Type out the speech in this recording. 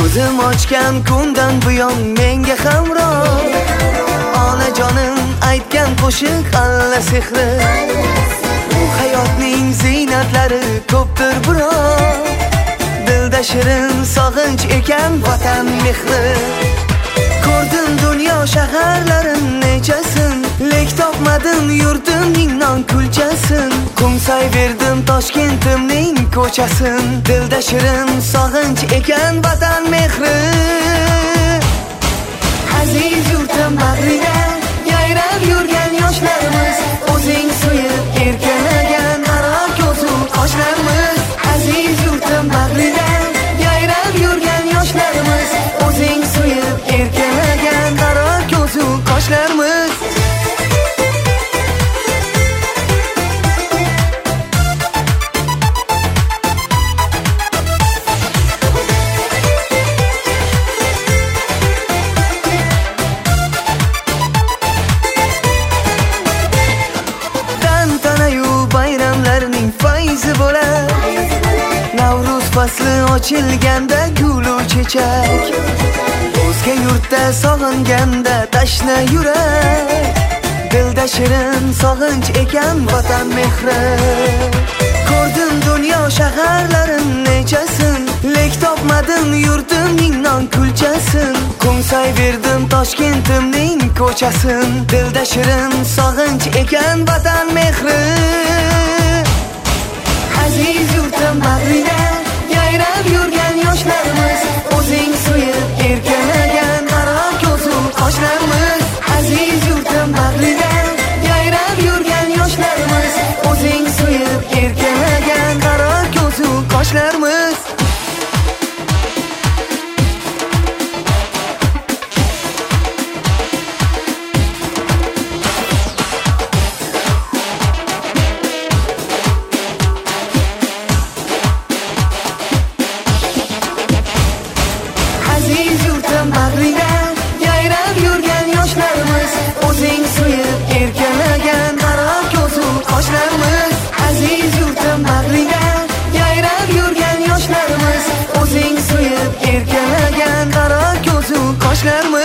ko'zim ochgan kundan buyon menga hamroh. Onajonim aytgan qo'shiq alla sehri. Bu hayotning ziynatlari ko'pdir biroq, dilda shirin sog'inch ekan vatan mehri. Ko'rdim dunyo shaharlarin nechasin, lek topmadim yurtimning non kulchasin. Qo'msayverdim Toshkentimning ko'chasin, dilda shirin sog'inch ekan vatan mehri. Aziz yurtim bag'rida yayrab yurgan yoshlarimiz, o'zing suyib erkalagan qaro ko'zu qoshlarimiz. Aziz yurtim bag'rida yayrab yurgan yoshlarimiz, o'zing suyib erkalagan qaro ko'zu qoshlarimiz. Bayramlarning fayzi bo'lar, Navruz fasli ochilganda gulu chechak, o'zga yurtda sog'inganda tashna yurak, dilda shirin sog'inch ekan vatan mehri. Ko'rdim dunyo shaharlarin nechasin, lek topmadim yurtimning non kulchasin. Qo'msayverdim Toshkentimning ko'chasin, dilda shirin sog'inch ekan vatan mehri. Aziz yurtim bag'rida yayrab yurgan yoshlarimiz, o'zing suyib erkalagan qaro ko'zu qoshlarimiz. Aziz yurtim bag'rida yayrab yurgan yoshlarimiz, o'zing suyib erkalagan qaro ko'zu qoshlarimiz. Aziz yurtim bag'rida yayrab yurgan yoshlarimiz, o'zing suyib erkalagan qaro ko'zu qoshlarimiz. Aziz yurtim bag'rida yayrab yurgan yoshlarimiz, o'zing suyib erkalagan qaro ko'zu qoshlarimiz.